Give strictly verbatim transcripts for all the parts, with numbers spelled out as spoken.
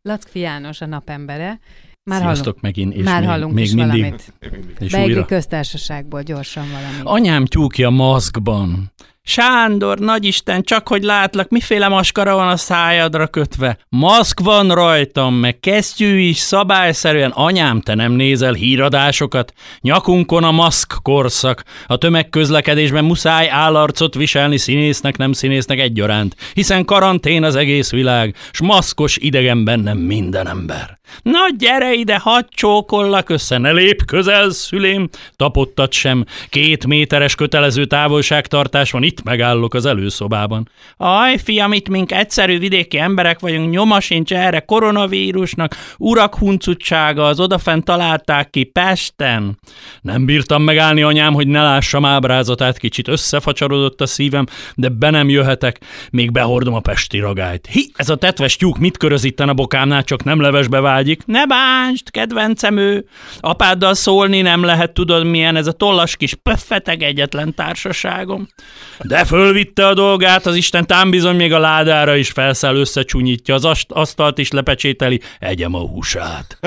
Lackfi János, a napembere. Már Sziasztok hallunk, megint, és már még, hallunk még is mindig. valamit. És Belgiai újra. köztársaságból gyorsan valamit. Anyám tyúkja maszkban. Sándor, nagyisten, csak hogy látlak, miféle maskara van a szájadra kötve. Maszk van rajtam, meg kesztyű is, szabályszerűen. Anyám, te nem nézel híradásokat? Nyakunkon a maszk korszak. A tömegközlekedésben muszáj állarcot viselni, színésznek, nem színésznek egyaránt. Hiszen karantén az egész világ, s maszkos idegen bennem minden ember. Na gyere ide, hadd csókollak össze, ne lép közel, szülém. Tapottat sem. Két méteres kötelező távolságtartás van, itt megállok az előszobában. Aj, fiam, itt mink egyszerű vidéki emberek vagyunk, nyoma sincs erre koronavírusnak, urak huncutsága, az odafent találták ki Pesten. Nem bírtam megállni, anyám, hogy ne lássam ábrázatát, kicsit összefacsarodott a szívem, de be nem jöhetek, még behordom a pesti ragályt. Hi, ez a tetves tyúk mit köröz itten a bokámnál, csak nem levesbe vágyik. Ne bántsd, kedvencem ő. Apáddal szólni nem lehet, tudod milyen ez a tollas kis pöffeteg egyetlen társaságom. De fölvitte a dolgát, az Isten tám bizony még a ládára is felszáll, összecsúnyítja, az ast- asztalt is lepecsételi, egyem a húsát.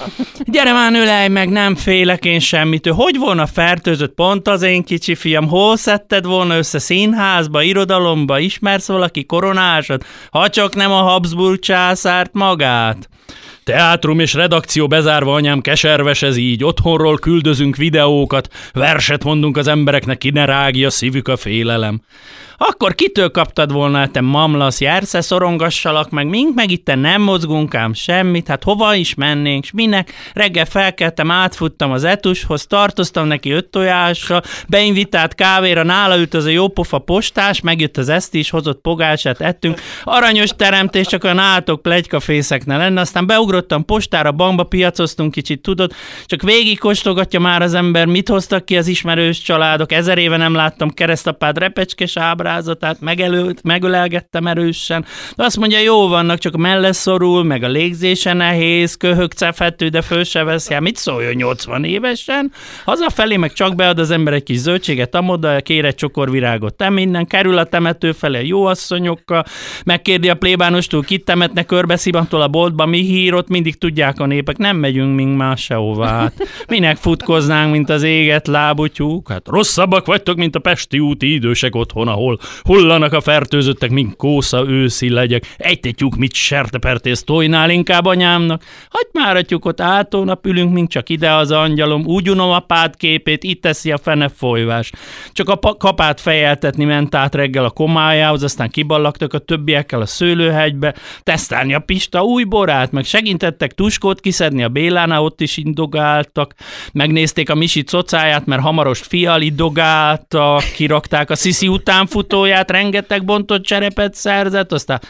Gyere már, ölelj meg, nem félek én semmitől. Hogy volna fertőzött pont az én kicsi fiam? Hol szedted volna össze, színházba, irodalomba, ismersz valaki koronásod? Ha csak nem a Habsburg császárt magát. Teátrum és redakció bezárva, anyám, keserves ez így. Otthonról küldözünk videókat, verset mondunk az embereknek, ki ne rágja szívük a félelem. Akkor kitől kaptad volna, te mamlasz, jársz-e, szorongassalak meg, mink meg itten nem mozgunk ám semmit, hát hova is mennénk, s minek? Reggel felkeltem, átfuttam az etushoz, tartoztam neki öt tojással, beinvitált kávéra, nála ült az a jópofa postás, megjött az eszti is, hozott pogácsát, ettünk, aranyos teremtés, csak olyan átok plegykafészek ne lenne, aztán beugrottam postára, bankba piacoztunk kicsit, tudod, csak végig kóstolgatja már az ember, mit hoztak ki az ismerős családok, ezer éve nem láttam keresztapád repecskés ábrázatát, megelőtt, megölelgettem erősen, de azt mondja, jó vannak, csak melle szorul, meg a légzése nehéz, köhög, cefető, de föl se veszi, hát mit szóljon nyolcvan évesen? Hazafelé meg csak bead az ember egy kis zöldséget, amoda, kér egy csokor virágot, te minden, kerül a temető felé a jó asszonyokkal, megkérdi a plébánostól, kit temetne körbeszibantól a boltba, mi hírot, mindig tudják a népek, nem megyünk mink már sehová. Hát. Minek futkoznánk, mint az éget lábú tyúk? Hát rosszabbak vagytok, mint a pesti úti idősek otthon, ahol hullanak a fertőzöttek, mint kósza őszi legyek. Egy te tyúk, mit sertepertél, tojnál inkább anyámnak? Hagyd már a tyúkot, átónap ülünk, mint csak ide az angyalom, úgy unom apád képét, itt teszi a fene folyvás. Csak a pa- kapát fejeltetni ment át reggel a komájához, aztán kiballagtak a többiekkel a szőlőhegybe, tesztelni a Pista új borát, meg segítettek tuskót kiszedni a Bélánál, ott is indogáltak, megnézték a Misi cocáját, mert hamarost fial idogáltak, kirakták a Sziszi utánfutóját, rengeteg bontott cserepet szerzett, aztán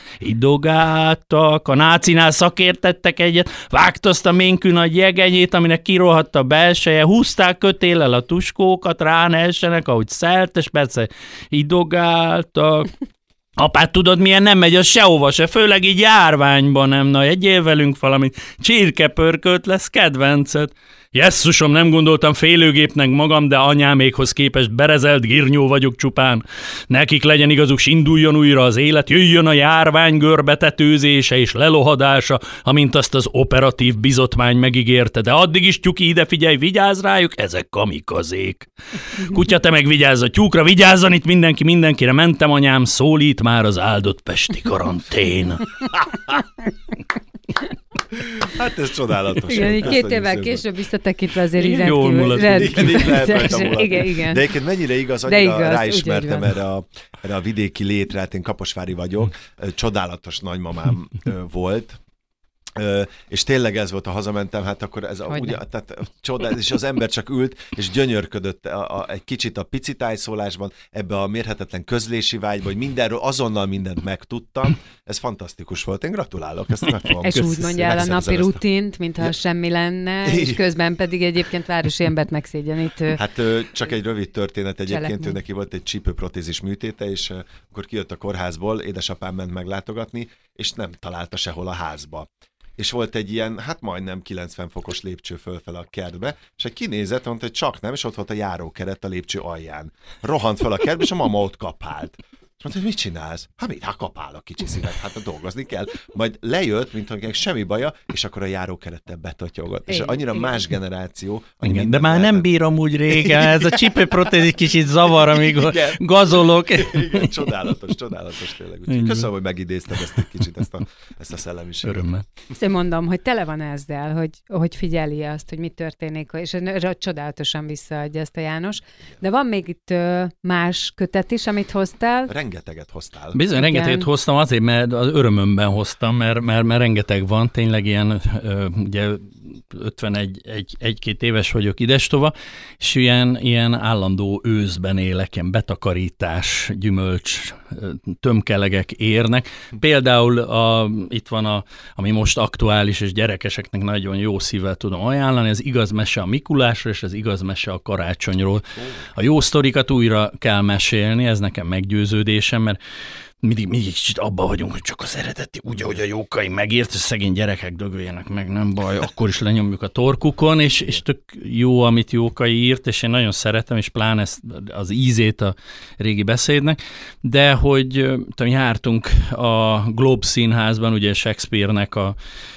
idogáltak, a nácinál szakértettek egyet, vágtozta ménkű nagy jegenyét, aminek kirohadt a belseje, húzták kötéllel a tuskókat, rá ne essenek, ahogy szelt, és persze idogáltak. Apád, tudod, milyen nem megy az sehova se, főleg így járványban nem, na egyél velünk valamit, csirkepörkölt lesz kedvenced. Jesszusom, nem gondoltam félőgépnek magam, de anyámékhoz képest berezelt girnyó vagyok csupán. Nekik legyen igazuk, s induljon újra az élet, jöjjön a járvány görbetetőzése és lelohadása, amint azt az operatív bizotmány megígérte, de addig is, tyuki, ide figyelj, vigyázz rájuk, ezek kamikazék. Kutya, te meg vigyázz a tyúkra, vigyázzon itt mindenki, mindenkire, mentem anyám, szólít már az áldott pesti karantén. Hát ez csodálatos. Igen, két évvel később visszatekintve azért így jól mulat. Igen, így lehet rajta mulatni. Igen, igen. De egyébként mennyire igaz, De annyira igaz, ráismertem erre a, erre a vidéki létre, hát én kaposvári vagyok, csodálatos nagymamám volt, Ö, és tényleg ez volt, ha hazamentem, hát akkor ez a, ugye, tehát, csodál, és az ember csak ült, és gyönyörködött a, a, egy kicsit a pici tájszólásban, ebbe a mérhetetlen közlési vágyba, hogy mindenről azonnal mindent megtudtam. Ez fantasztikus volt, én gratulálok, ezt meg fogom. És úgy mondja el a napi rutint, mintha ja. semmi lenne, és közben pedig egyébként városi embert megszégyenítő. Hát ö, csak egy rövid történet egyébként, cselekmény. ő neki volt egy csípőprotézis műtéte, és ö, akkor kijött a kórházból, édesapám ment meglátogatni, és nem találta sehol a házba. És volt egy ilyen, hát majdnem kilencven fokos lépcső fölfele a kertbe, és egy kinézett, mondta, hogy csak nem, és ott volt a járókeret a lépcső alján. Rohant fel a kertbe, és a mama ott kapált. És mondta, hogy mit csinálsz? Hát mit? Hát kapálok, kicsi szívet, hát dolgozni kell. Majd lejött, mint hogy semmi baja, és akkor a járókerettel betotyogott. És annyira igen. más generáció. Igen, de már lehetett. Nem bírom úgy régen, ez a csípőprotézik kicsit zavar, amíg igen. gazolok. Igen, csodálatos, csodálatos tényleg. Úgyhogy köszönöm, hogy megidézted ezt egy kicsit, ezt a, ezt a szellemiséget. Örömmel. Azt én mondom, hogy tele van ezzel, hogy, hogy figyeli azt, hogy mi történik, és csodálatosan visszaadja ezt a János. De van még itt más kötet is, amit hoztál. Rengeteget hoztál. Bizony, igen. rengeteget hoztam azért, mert az örömömben hoztam, mert, mert, mert rengeteg van, tényleg ilyen, ugye ötvenegy, egy, egy-két éves vagyok idestova, és ilyen, ilyen állandó őszben élek, ilyen betakarítás, gyümölcs, tömkelegek érnek. Például a, itt van, a, ami most aktuális, és gyerekeseknek nagyon jó szívvel tudom ajánlani, az igaz mese a Mikulásról, és az igaz mese a karácsonyról. A jó sztorikat újra kell mesélni, ez nekem meggyőződésem, mert mindig, mindig kicsit abban vagyunk, hogy csak az eredeti, úgy, ahogy a Jókai megírt, és szegény gyerekek dögöljenek meg, nem baj, akkor is lenyomjuk a torkukon, és, és tök jó, amit Jókai írt, és én nagyon szeretem, és pláne ezt, az ízét a régi beszédnek, de hogy tudom, jártunk a Globe Színházban, ugye Shakespeare-nek a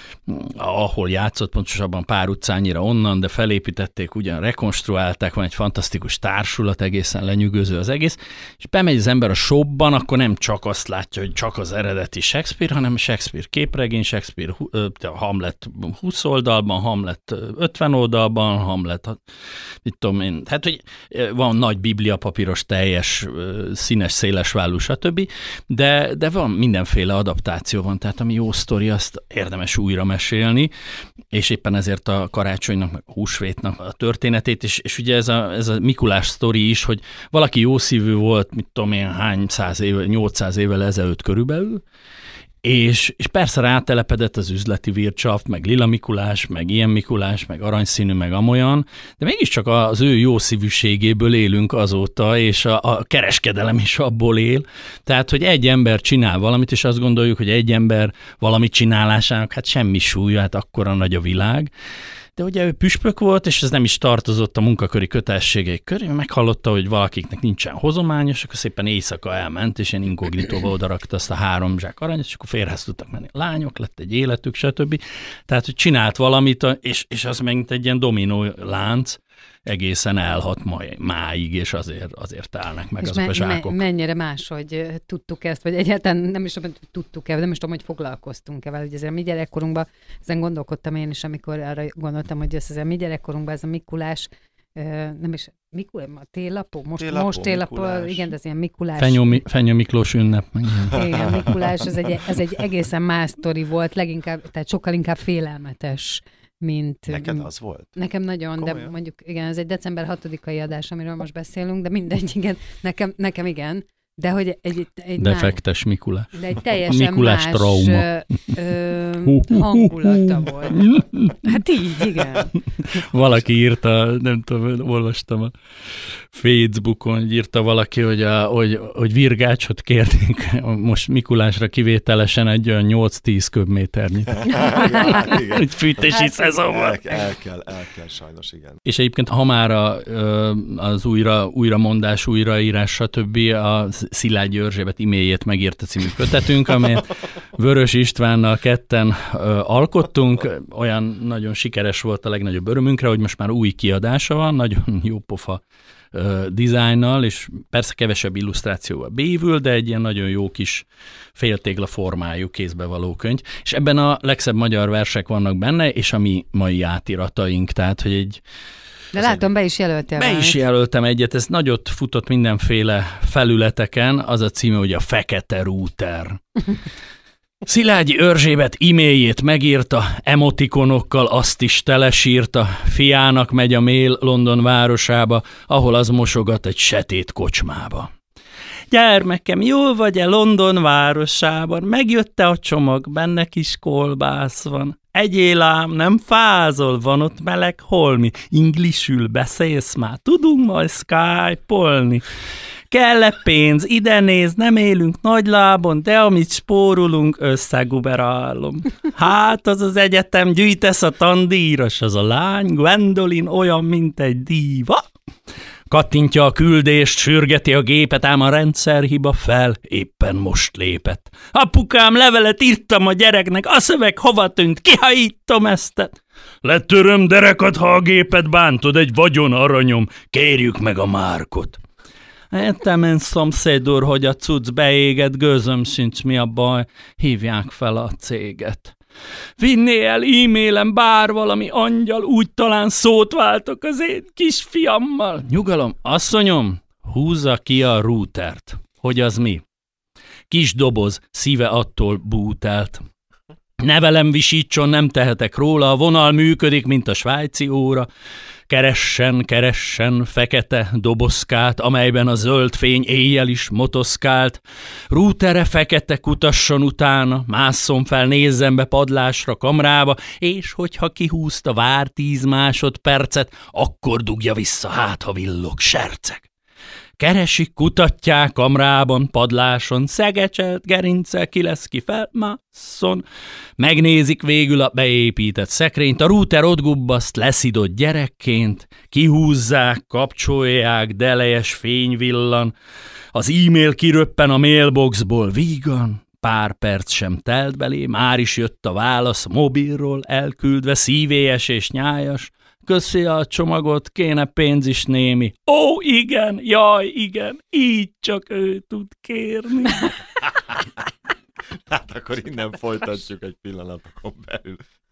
ahol játszott, pontosabban pár utcányira onnan, de felépítették, ugyan rekonstruálták, van egy fantasztikus társulat, egészen lenyűgöző az egész, és bemegy az ember a shopban, akkor nem csak azt látja, hogy csak az eredeti Shakespeare, hanem Shakespeare képregény, Shakespeare Hamlet húsz oldalban, Hamlet ötven oldalban, Hamlet, mit tudom én, hát, hogy van nagy bibliapapíros, teljes, színes, szélesvállú, stb., de, de van mindenféle adaptáció van, tehát ami jó sztori, azt érdemes újra mesélni, és éppen ezért a karácsonynak, meg a húsvétnak a történetét, és, és ugye ez a, ez a Mikulás sztori is, hogy valaki jószívű volt, mit tudom én, hány száz éve, nyolcszáz évvel ezelőtt körülbelül, és, és persze rátelepedett az üzleti Wirtschaft, meg Lila Mikulás, meg ilyen Mikulás, meg aranyszínű, meg amolyan, de mégiscsak az ő jószívűségéből élünk azóta, és a, a kereskedelem is abból él. Tehát, hogy egy ember csinál valamit, és azt gondoljuk, hogy egy ember valamit csinálásának, hát semmi súlya, hát akkora nagy a világ. De ugye ő püspök volt, és ez nem is tartozott a munkaköri kötelességeik köré, meghallotta, hogy valakiknek nincsen hozomány, és akkor szépen éjszaka elment, és ilyen inkognitóba odarakta azt a három zsák aranyat, és akkor férhez tudtak menni lányok, lett egy életük, stb. Tehát, hogy csinált valamit, és, és az megint egy ilyen dominó lánc, egészen elhat majd, máig, és azért, azért állnak meg és azok me- a zsákok. Me- mennyire máshogy tudtuk ezt, vagy egyáltalán nem is tudom, hogy tudtuk-e, nem is tudom, hogy foglalkoztunk-e vele, hogy ezzel a mi gyerekkorunkban, ezen gondolkodtam én is, amikor arra gondoltam, hogy ez a mi gyerekkorunkban ez a Mikulás, nem is, Mikulás, a télapó, most, télapó, most télapó, Mikulás. Igen, de ez ilyen Mikulás. Fenyő, Fenyő Miklós ünnep. Igen, Mikulás, ez egy, ez egy egészen más sztori volt, leginkább, tehát sokkal inkább félelmetes, mint... Neked az volt? Nekem nagyon, komolyan? De mondjuk igen, ez egy december hatodikai adás, amiről most beszélünk, de mindegy, igen, nekem, nekem igen, de hogy egy... egy Defektes Mikulás. De egy teljesen Mikulás más trauma. Ö, ö, hangulata volt. Hát így, igen. Valaki írta, nem tudom, olvastam a Facebookon, hogy írta valaki, hogy, a, hogy, hogy virgácsot kérnénk most Mikulásra kivételesen egy olyan nyolc-tíz köbméternyi. Egy fűtési hát, szezonban. El, el kell, el kell sajnos, igen. És egyébként, ha már a, az újra, újramondás, újraírás, stb. A Szilágyi Erzsébet iméjét megírta című kötetünk, amelyet Vörös Istvánnal ketten ö, alkottunk. Olyan nagyon sikeres volt a legnagyobb örömünkre, hogy most már új kiadása van, nagyon jó pofa ö, dizájnnal, és persze kevesebb illusztrációval bévül, de egy ilyen nagyon jó kis féltégla formájú kézbevaló könyv. És ebben a legszebb magyar versek vannak benne, és a mi mai átirataink, tehát hogy egy De ez látom, egy... be is jelöltél. Be is jelöltem egyet, ez nagyot futott mindenféle felületeken, az a címe, hogy a Fekete Rúter. Szilágyi Erzsébet e-mailjét megírta, emotikonokkal azt is telesírta, fiának megy a mail London városába, ahol az mosogat egy setét kocsmába. Gyermekem, jól vagy-e London városában? Megjött-e a csomag, benne kis kolbász van. Egyél ám, nem fázol, van ott meleg holmi. Inglisül beszélsz már, tudunk majd skype-olni. Kell-e pénz, ide néz, nem élünk nagy lábon, de amit spórolunk, összeguberálom. Hát az az egyetem, gyűjtesz a tandíjas, az a lány, Gwendolyn olyan, mint egy díva. Kattintja a küldést, sürgeti a gépet, ám a rendszerhiba fel éppen most lépett. Apukám, levelet írtam a gyereknek, a szöveg hova tűnt, kihajítom eztet. Letöröm derekat, ha a gépet bántod, egy vagyon aranyom, kérjük meg a Márkot. Értem én, szomszéd úr, hogy a cucc beégett, gőzöm sincs, mi a baj, hívják fel a céget. Vinné el e-mailen bár valami angyal, úgy talán szót váltok az én kisfiammal. Nyugalom, asszonyom, húzza ki a routert. Hogy az mi? Kis doboz, szíve attól bútelt. Ne velem visítson, nem tehetek róla, a vonal működik, mint a svájci óra. Keressen, keressen fekete dobozkát, amelyben a zöld fény éjjel is motoszkált. Rútere fekete, kutasson utána, másszon fel, nézzen be padlásra, kamrába, és hogyha kihúzta, vár tíz másodpercet, akkor dugja vissza, hát ha villog serceg. Keresik, kutatják kamrában, padláson, szegecselt, gerinccel, ki lesz ki felmásszon. Megnézik végül a beépített szekrényt, a rúter ott gubbaszt leszidott gyerekként, kihúzzák, kapcsolják, delejes fény villan, az e-mail kiröppen a mailboxból vígan, pár perc sem telt belé, már is jött a válasz mobilról elküldve, szívélyes és nyájas. Köszi a csomagot, kéne pénz is némi. Ó, igen, jaj, igen, így csak ő tud kérni. Hát akkor innen folytatjuk egy pillanatokon belül.